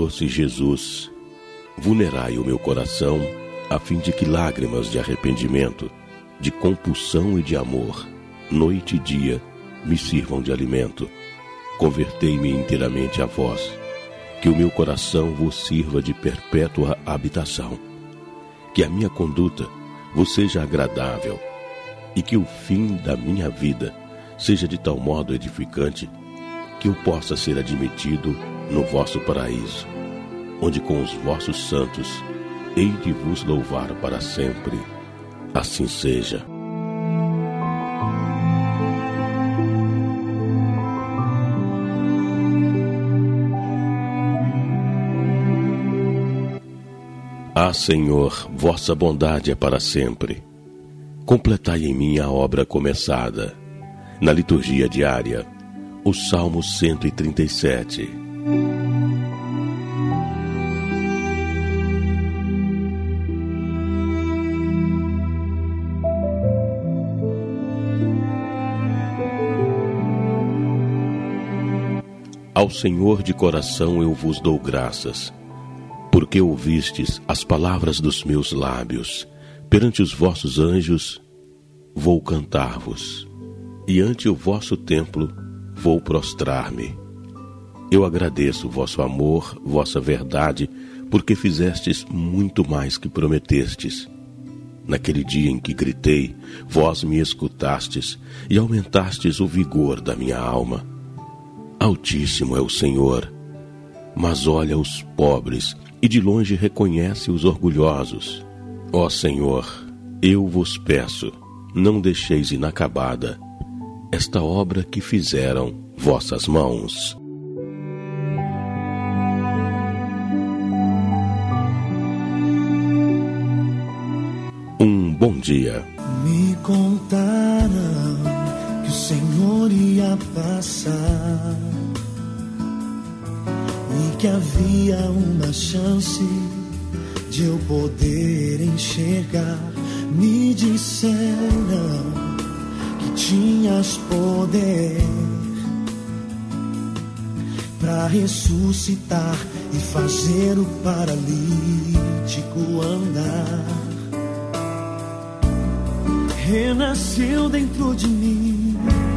doce Jesus, vulnerai o meu coração, a fim de que lágrimas de arrependimento, de compulsão e de amor, noite e dia, me sirvam de alimento. Convertei-me inteiramente a vós, que o meu coração vos sirva de perpétua habitação. Que a minha conduta vos seja agradável, e que o fim da minha vida seja de tal modo edificante, que eu possa ser admitido no vosso paraíso, onde com os vossos santos hei de vos louvar para sempre. Assim seja. Ah, Senhor, vossa bondade é para sempre. Completai em mim a obra começada. Na liturgia diária, o Salmo 137. Ao Senhor de coração eu vos dou graças, porque ouvistes as palavras dos meus lábios. Perante os vossos anjos vou cantar-vos, e ante o vosso templo vou prostrar-me. Eu agradeço vosso amor, vossa verdade, porque fizestes muito mais que prometestes. Naquele dia em que gritei, vós me escutastes e aumentastes o vigor da minha alma. Altíssimo é o Senhor, mas olha os pobres e de longe reconhece os orgulhosos. Ó Senhor, eu vos peço, não deixeis inacabada esta obra que fizeram vossas mãos. Um bom dia. Me contaram que o Senhor ia passar e que havia uma chance de eu poder enxergar. Me disseram que tinhas poder para ressuscitar e fazer o paralítico andar. Renasceu dentro de mim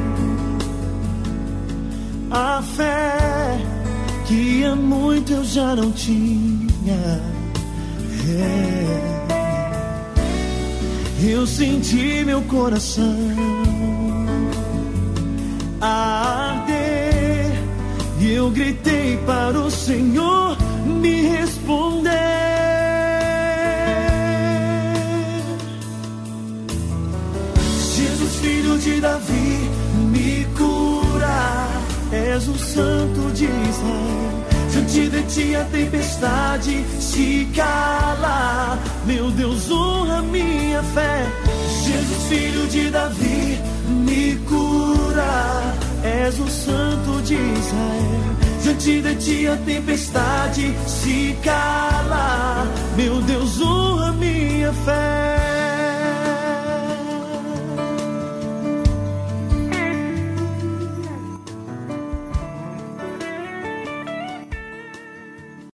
a fé que há muito eu já não tinha. Eu senti meu coração arder e eu gritei para o Senhor me responder. Jesus, filho de Davi, me cura, és o Santo de Israel. Diante de ti a tempestade se cala. Meu Deus, honra minha fé. Jesus, filho de Davi, me cura, és o Santo de Israel. Diante de ti a tempestade se cala. Meu Deus, honra minha fé.